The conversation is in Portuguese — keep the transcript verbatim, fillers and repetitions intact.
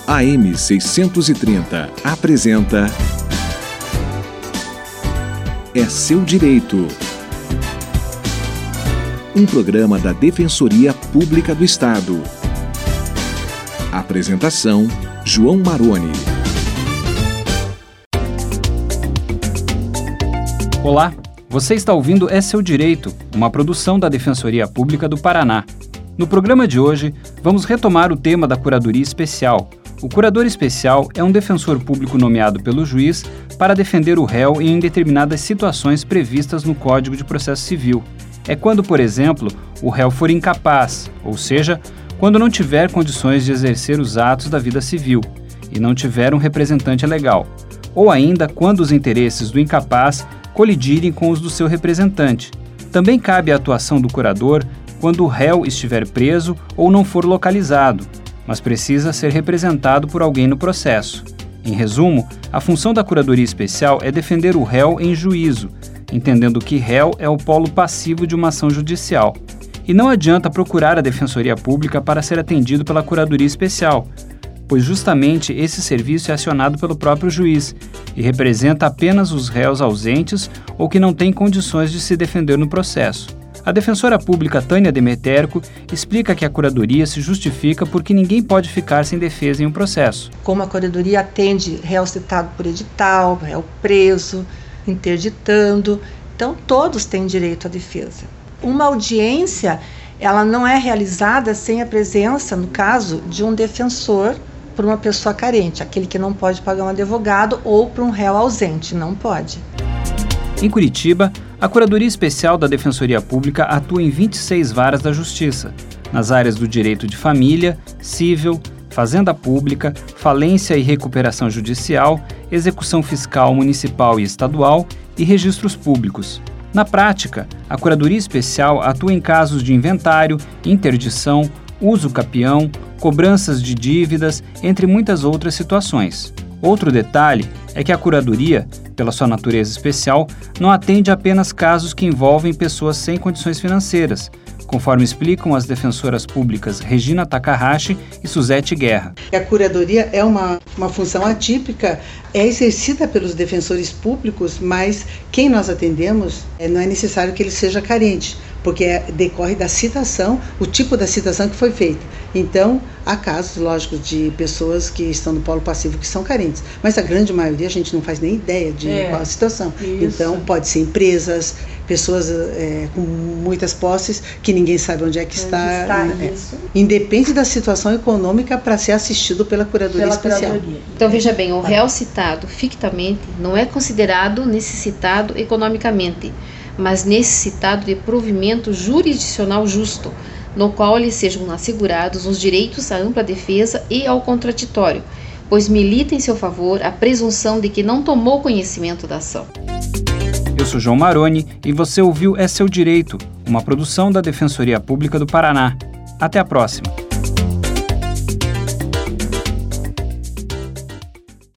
A M seiscentos e trinta apresenta É Seu Direito. Um programa da Defensoria Pública do Estado. Apresentação: João Maroni. Olá, você está ouvindo É Seu Direito, uma produção da Defensoria Pública do Paraná. No programa de hoje, vamos retomar o tema da Curadoria Especial. O curador especial é um defensor público nomeado pelo juiz para defender o réu em determinadas situações previstas no Código de Processo Civil. É quando, por exemplo, o réu for incapaz, ou seja, quando não tiver condições de exercer os atos da vida civil e não tiver um representante legal, ou ainda quando os interesses do incapaz colidirem com os do seu representante. Também cabe a atuação do curador quando o réu estiver preso ou não for localizado, mas precisa ser representado por alguém no processo. Em resumo, a função da Curadoria Especial é defender o réu em juízo, entendendo que réu é o polo passivo de uma ação judicial. E não adianta procurar a Defensoria Pública para ser atendido pela Curadoria Especial, pois justamente esse serviço é acionado pelo próprio juiz e representa apenas os réus ausentes ou que não têm condições de se defender no processo. A defensora pública Tânia Demeterco explica que a curadoria se justifica porque ninguém pode ficar sem defesa em um processo. Como a curadoria atende réu citado por edital, réu preso, interditando, então todos têm direito à defesa. Uma audiência, ela não é realizada sem a presença, no caso, de um defensor por uma pessoa carente, aquele que não pode pagar um advogado, ou por um réu ausente, não pode. Em Curitiba, a Curadoria Especial da Defensoria Pública atua em vinte e seis varas da Justiça, nas áreas do direito de família, civil, fazenda pública, falência e recuperação judicial, execução fiscal municipal e estadual e registros públicos. Na prática, a Curadoria Especial atua em casos de inventário, interdição, uso capião, cobranças de dívidas, entre muitas outras situações. Outro detalhe é que a curadoria, pela sua natureza especial, não atende apenas casos que envolvem pessoas sem condições financeiras, conforme explicam as defensoras públicas Regina Takahashi e Suzete Guerra. A curadoria é uma, uma função atípica, é exercida pelos defensores públicos, mas quem nós atendemos não é necessário que ele seja carente, porque é, decorre da citação, o tipo da citação que foi feita. Então, há casos, lógico, de pessoas que estão no polo passivo que são carentes, mas a grande maioria a gente não faz nem ideia de é, qual a situação. Isso. Então, pode ser empresas, pessoas é, com muitas posses que ninguém sabe onde é que está. está é, independe da situação econômica para ser assistido pela Curadoria pela Especial. Curadoria. Então, veja bem, o réu citado fictamente não é considerado necessitado economicamente, mas necessitado de provimento jurisdicional justo, no qual lhe sejam assegurados os direitos à ampla defesa e ao contraditório, pois milita em seu favor a presunção de que não tomou conhecimento da ação. Eu sou João Maroni e você ouviu É Seu Direito, uma produção da Defensoria Pública do Paraná. Até a próxima!